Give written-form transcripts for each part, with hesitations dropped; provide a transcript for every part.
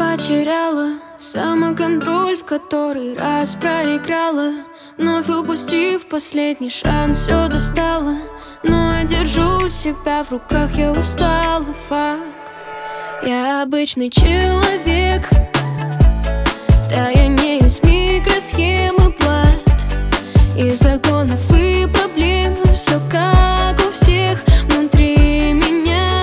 потеряла самоконтроль, в который раз проиграла, вновь упустив последний шанс, все достала. Но я держу себя в руках, я устала, факт. Я обычный человек, да я не из микросхемы плат, из законов и проблем. Все как у всех внутри меня.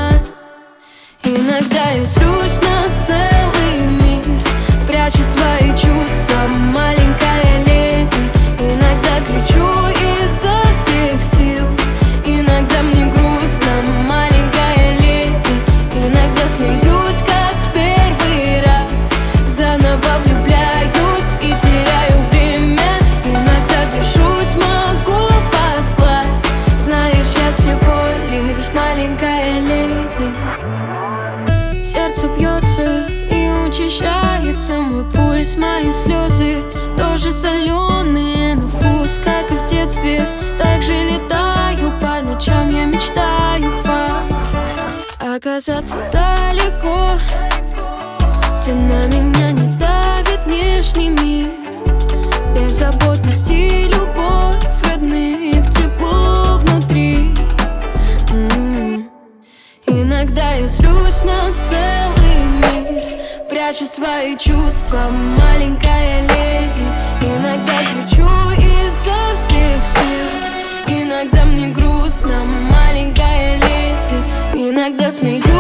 Иногда я злюсь на целый мир, прячу свои чувства, маленькая леди. Иногда кричу изо всех сил, иногда мне грустно, маленькая леди. Иногда смеюсь, как в первый раз, заново влюбляюсь и теряю время. Иногда грешусь, могу послать, знаешь, я всего лишь маленькая леди. Сердце бьется и учащается мой пульс, мои слезы тоже соленые на вкус, как и в детстве. Так же летаю по ночам, я мечтаю, факт. Оказаться далеко, где на меня не давит внешний мир. Беззаботность и любовь родных, тепло внутри. Иногда я злюсь на целый мир, прячу свои чувства, маленькая леди. Иногда кричу изо всех сил, иногда мне грустно, маленькая леди. Иногда смеюсь,